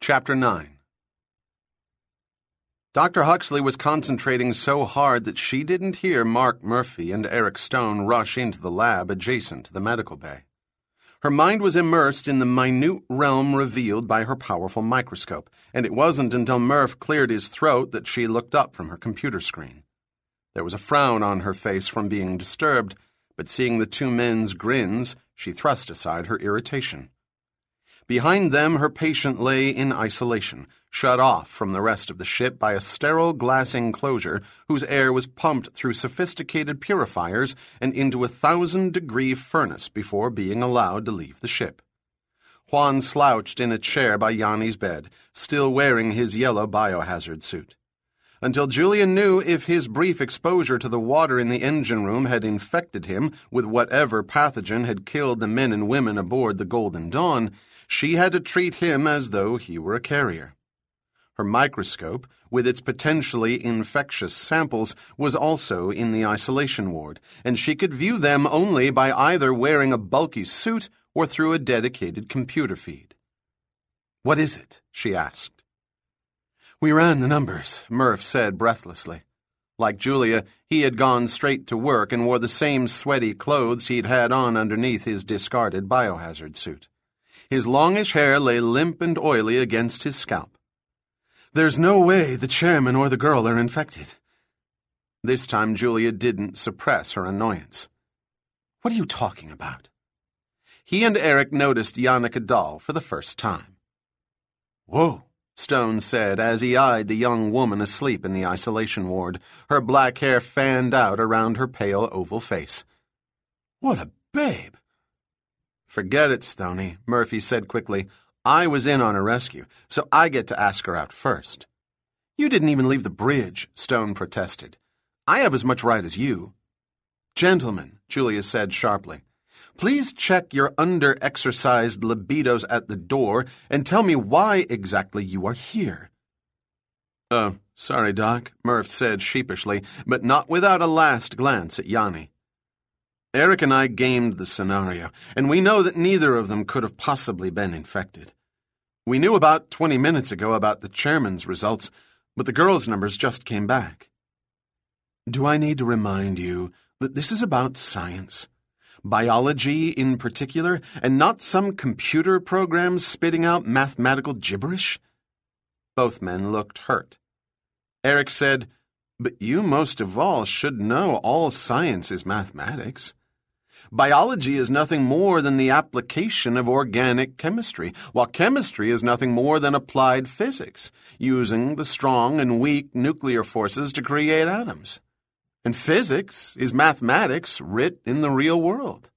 Chapter 9. Dr. Huxley was concentrating so hard that she didn't hear Mark Murphy and Eric Stone rush into the lab adjacent to the medical bay. Her mind was immersed in the minute realm revealed by her powerful microscope, and it wasn't until Murph cleared his throat that she looked up from her computer screen. There was a frown on her face from being disturbed, but seeing the two men's grins, she thrust aside her irritation. Behind them, her patient lay in isolation, shut off from the rest of the ship by a sterile glass enclosure whose air was pumped through sophisticated purifiers and into a 1,000-degree furnace before being allowed to leave the ship. Juan slouched in a chair by Yanni's bed, still wearing his yellow biohazard suit. Until Julian knew if his brief exposure to the water in the engine room had infected him with whatever pathogen had killed the men and women aboard the Golden Dawn, she had to treat him as though he were a carrier. Her microscope, with its potentially infectious samples, was also in the isolation ward, and she could view them only by either wearing a bulky suit or through a dedicated computer feed. "What is it?" she asked. "We ran the numbers," Murph said breathlessly. Like Julia, he had gone straight to work and wore the same sweaty clothes he'd had on underneath his discarded biohazard suit. His longish hair lay limp and oily against his scalp. "There's no way the chairman or the girl are infected." This time Julia didn't suppress her annoyance. "What are you talking about?" He and Eric noticed Yannicka Dahl for the first time. "Whoa," Stone said as he eyed the young woman asleep in the isolation ward, her black hair fanned out around her pale oval face. "What a babe!" "Forget it, Stoney," Murphy said quickly. "I was in on a rescue, so I get to ask her out first." "You didn't even leave the bridge," Stone protested. "I have as much right as you." "Gentlemen," Julia said sharply, "please check your under-exercised libidos at the door and tell me why exactly you are here." "Oh, sorry, Doc," Murph said sheepishly, but not without a last glance at Yanni. "Eric and I gamed the scenario, and we know that neither of them could have possibly been infected. We knew about 20 minutes ago about the chairman's results, but the girls' numbers just came back." "Do I need to remind you that this is about science? Biology in particular, and not some computer program spitting out mathematical gibberish?" Both men looked hurt. Eric said, "But you most of all should know all science is mathematics. Biology is nothing more than the application of organic chemistry, while chemistry is nothing more than applied physics, using the strong and weak nuclear forces to create atoms. And physics is mathematics writ in the real world."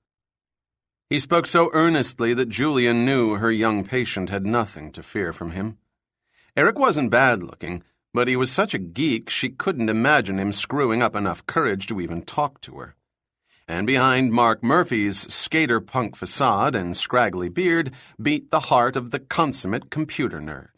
He spoke so earnestly that Julian knew her young patient had nothing to fear from him. Eric wasn't bad-looking, but he was such a geek she couldn't imagine him screwing up enough courage to even talk to her. And behind Mark Murphy's skater-punk facade and scraggly beard beat the heart of the consummate computer nerd.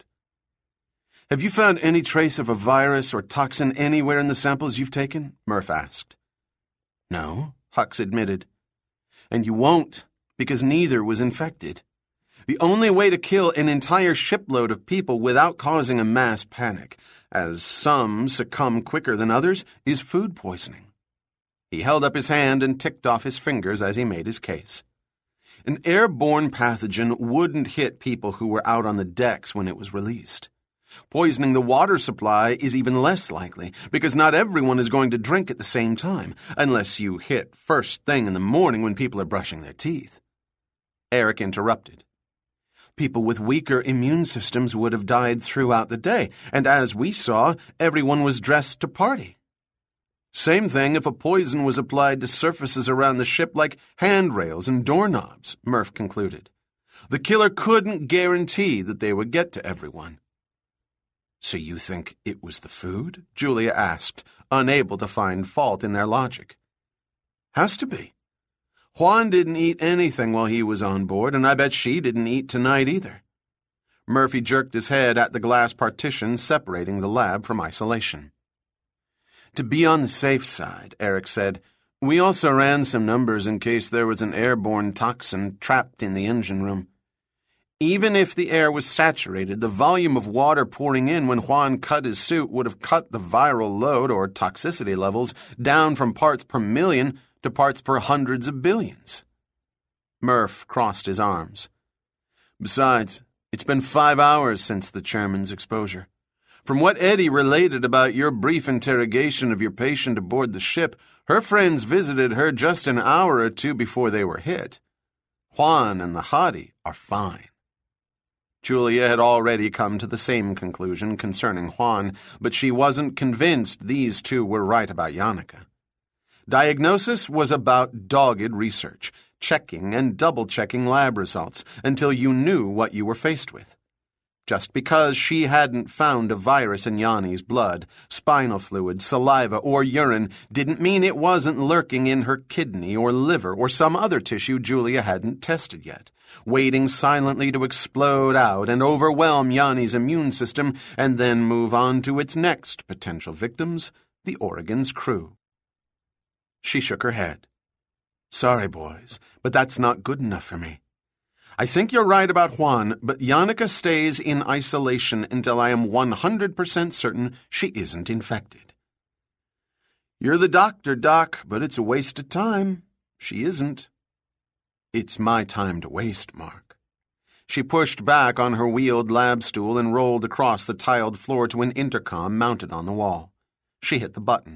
"Have you found any trace of a virus or toxin anywhere in the samples you've taken?" Murph asked. "No," Hux admitted. "And you won't, because neither was infected. The only way to kill an entire shipload of people without causing a mass panic, as some succumb quicker than others, is food poisoning." He held up his hand and ticked off his fingers as he made his case. An airborne pathogen wouldn't hit people who were out on the decks when it was released. Poisoning the water supply is even less likely, because not everyone is going to drink at the same time, unless you hit first thing in the morning when people are brushing their teeth. Eric interrupted. People with weaker immune systems would have died throughout the day, and as we saw, everyone was dressed to party. Same thing if a poison was applied to surfaces around the ship like handrails and doorknobs, Murph concluded. The killer couldn't guarantee that they would get to everyone. "So you think it was the food?" Julia asked, unable to find fault in their logic. "Has to be. Juan didn't eat anything while he was on board, and I bet she didn't eat tonight either." Murphy jerked his head at the glass partition separating the lab from isolation. "To be on the safe side," Eric said, "we also ran some numbers in case there was an airborne toxin trapped in the engine room. Even if the air was saturated, the volume of water pouring in when Juan cut his suit would have cut the viral load or toxicity levels down from parts per million to parts per hundreds of billions. Murph crossed his arms. Besides, it's been 5 hours since the chairman's exposure. From what Eddie related about your brief interrogation of your patient aboard the ship, her friends visited her just an hour or two before they were hit. Juan and the hottie are fine. Julia had already come to the same conclusion concerning Juan, but she wasn't convinced these two were right about Yannicka. Diagnosis was about dogged research, checking and double-checking lab results until you knew what you were faced with. Just because she hadn't found a virus in Yanni's blood, spinal fluid, saliva, or urine didn't mean it wasn't lurking in her kidney or liver or some other tissue Julia hadn't tested yet, waiting silently to explode out and overwhelm Yanni's immune system and then move on to its next potential victims, the Oregon's crew. She shook her head. Sorry, boys, but that's not good enough for me. I think you're right about Juan, but Yannicka stays in isolation until I am 100% certain she isn't infected. You're the doctor, Doc, but it's a waste of time. She isn't. It's my time to waste, Mark. She pushed back on her wheeled lab stool and rolled across the tiled floor to an intercom mounted on the wall. She hit the button.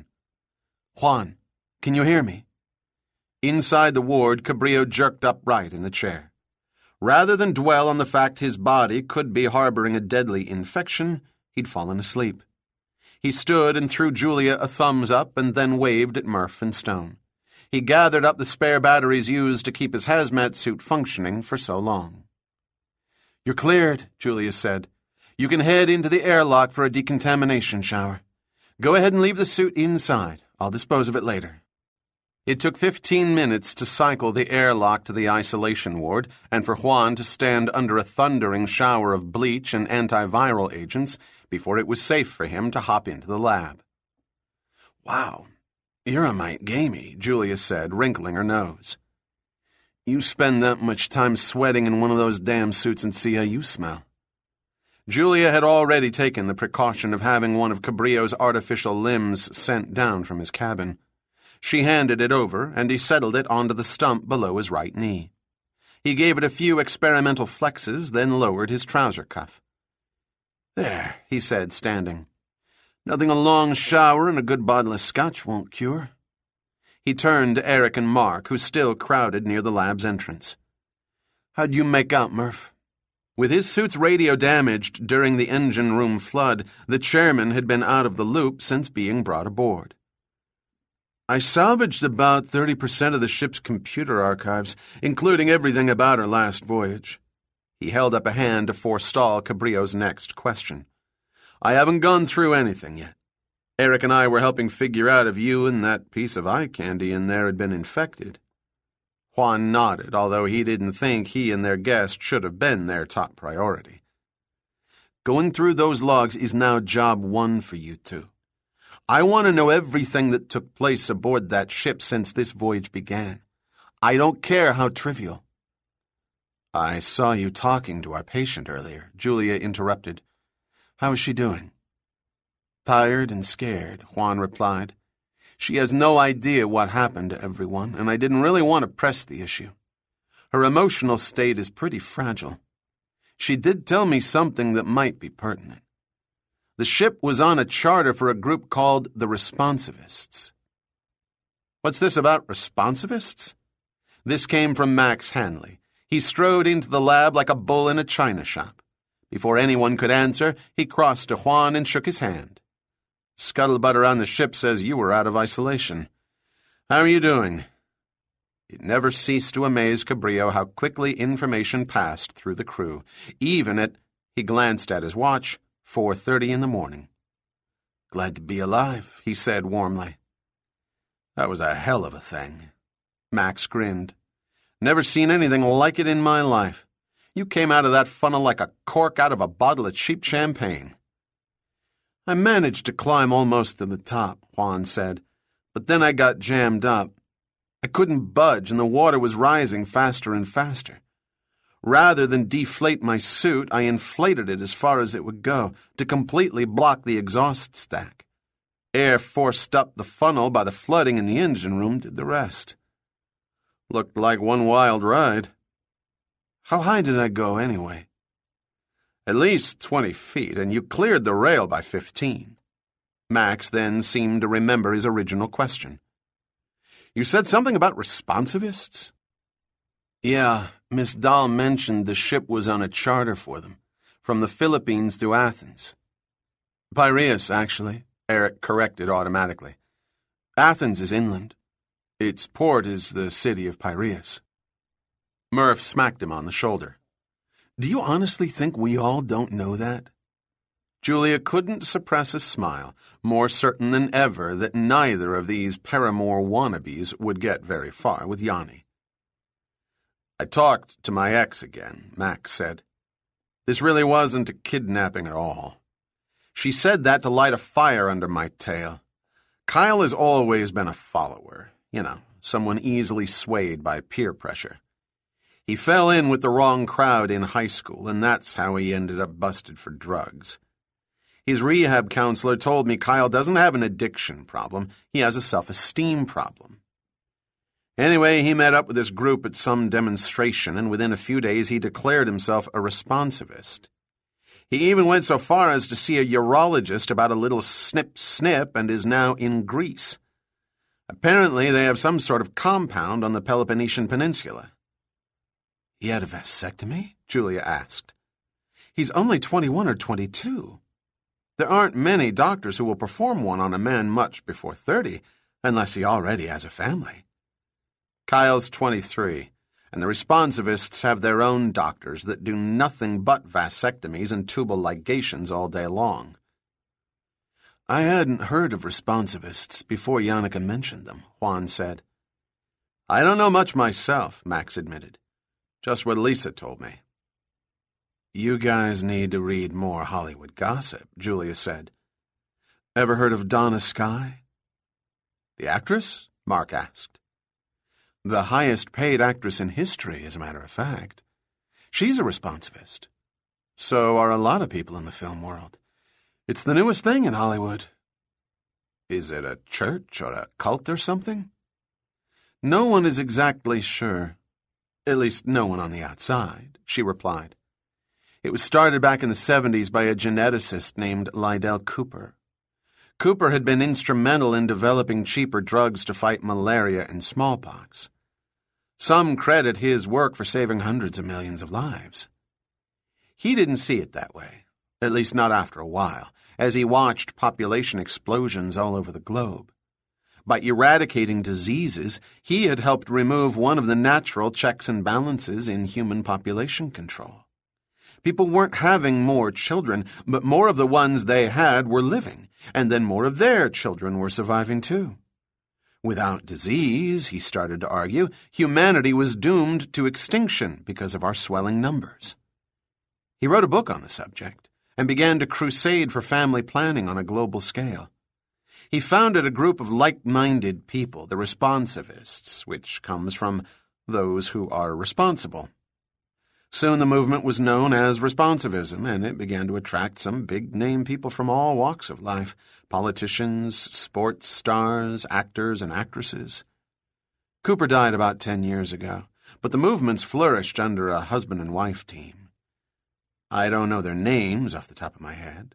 Juan, can you hear me? Inside the ward, Cabrillo jerked upright in the chair. Rather than dwell on the fact his body could be harboring a deadly infection, he'd fallen asleep. He stood and threw Julia a thumbs up and then waved at Murph and Stone. He gathered up the spare batteries used to keep his hazmat suit functioning for so long. You're cleared, Julia said. You can head into the airlock for a decontamination shower. Go ahead and leave the suit inside. I'll dispose of it later. It took 15 minutes to cycle the airlock to the isolation ward and for Juan to stand under a thundering shower of bleach and antiviral agents before it was safe for him to hop into the lab. Wow, you're a mite gamey, Julia said, wrinkling her nose. You spend that much time sweating in one of those damn suits and see how you smell. Julia had already taken the precaution of having one of Cabrillo's artificial limbs sent down from his cabin. She handed it over, and he settled it onto the stump below his right knee. He gave it a few experimental flexes, then lowered his trouser cuff. There, he said, standing. Nothing a long shower and a good bottle of scotch won't cure. He turned to Eric and Mark, who still crowded near the lab's entrance. How'd you make out, Murph? With his suits radio damaged during the engine room flood, the chairman had been out of the loop since being brought aboard. I salvaged about 30% of the ship's computer archives, including everything about her last voyage. He held up a hand to forestall Cabrillo's next question. I haven't gone through anything yet. Eric and I were helping figure out if you and that piece of eye candy in there had been infected. Juan nodded, although he didn't think he and their guest should have been their top priority. Going through those logs is now job one for you two. I want to know everything that took place aboard that ship since this voyage began. I don't care how trivial. I saw you talking to our patient earlier, Julia interrupted. How is she doing? Tired and scared, Juan replied. She has no idea what happened to everyone, and I didn't really want to press the issue. Her emotional state is pretty fragile. She did tell me something that might be pertinent. The ship was on a charter for a group called the Responsivists. What's this about responsivists? This came from Max Hanley. He strode into the lab like a bull in a china shop. Before anyone could answer, he crossed to Juan and shook his hand. Scuttlebutt around the ship says you were out of isolation. How are you doing? It never ceased to amaze Cabrillo how quickly information passed through the crew, even at, he glanced at his watch, 4:30 in the morning. Glad to be alive, he said warmly. That was a hell of a thing. Max grinned. Never seen anything like it in my life. You came out of that funnel like a cork out of a bottle of cheap champagne. I managed to climb almost to the top, Juan said, but then I got jammed up. I couldn't budge and the water was rising faster and faster. Rather than deflate my suit, I inflated it as far as it would go to completely block the exhaust stack. Air forced up the funnel by the flooding in the engine room did the rest. Looked like one wild ride. How high did I go anyway? At least 20 feet, and you cleared the rail by 15. Max then seemed to remember his original question. You said something about responsivists? Yeah, Miss Dahl mentioned the ship was on a charter for them, from the Philippines to Athens. Piraeus, actually, Eric corrected automatically. Athens is inland. Its port is the city of Piraeus. Murph smacked him on the shoulder. Do you honestly think we all don't know that? Julia couldn't suppress a smile, more certain than ever that neither of these Paramore wannabes would get very far with Yanni. I talked to my ex again, Max said. This really wasn't a kidnapping at all. She said that to light a fire under my tail. Kyle has always been a follower, someone easily swayed by peer pressure. He fell in with the wrong crowd in high school, and that's how he ended up busted for drugs. His rehab counselor told me Kyle doesn't have an addiction problem, he has a self-esteem problem. Anyway, he met up with this group at some demonstration, and within a few days he declared himself a responsivist. He even went so far as to see a urologist about a little snip and is now in Greece. Apparently they have some sort of compound on the Peloponnesian Peninsula. He had a vasectomy? Julia asked. He's only 21 or 22. There aren't many doctors who will perform one on a man much before 30, unless he already has a family. Kyle's 23, and the responsivists have their own doctors that do nothing but vasectomies and tubal ligations all day long. I hadn't heard of responsivists before Yannicka mentioned them, Juan said. I don't know much myself, Max admitted. Just what Lisa told me. You guys need to read more Hollywood gossip, Julia said. Ever heard of Donna Sky? The actress? Mark asked. The highest-paid actress in history, as a matter of fact. She's a responsivist. So are a lot of people in the film world. It's the newest thing in Hollywood. Is it a church or a cult or something? No one is exactly sure. At least no one on the outside, she replied. It was started back in the 70s by a geneticist named Lydell Cooper. Cooper had been instrumental in developing cheaper drugs to fight malaria and smallpox. Some credit his work for saving hundreds of millions of lives. He didn't see it that way, at least not after a while, as he watched population explosions all over the globe. By eradicating diseases, he had helped remove one of the natural checks and balances in human population control. People weren't having more children, but more of the ones they had were living, and then more of their children were surviving too. Without disease, he started to argue, humanity was doomed to extinction because of our swelling numbers. He wrote a book on the subject and began to crusade for family planning on a global scale. He founded a group of like-minded people, the responsivists, which comes from those who are responsible. Soon the movement was known as responsivism, and it began to attract some big-name people from all walks of life, politicians, sports stars, actors, and actresses. Cooper died about 10 years ago, but the movement's flourished under a husband and wife team. I don't know their names off the top of my head.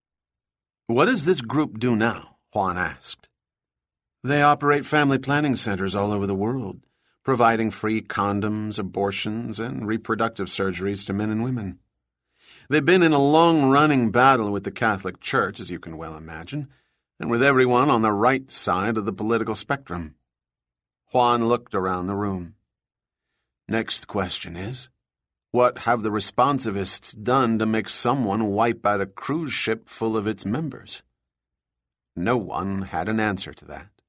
What does this group do now? Juan asked. They operate family planning centers all over the world, providing free condoms, abortions, and reproductive surgeries to men and women. They've been in a long-running battle with the Catholic Church, as you can well imagine, and with everyone on the right side of the political spectrum. Juan looked around the room. Next question is, what have the responsivists done to make someone wipe out a cruise ship full of its members? No one had an answer to that.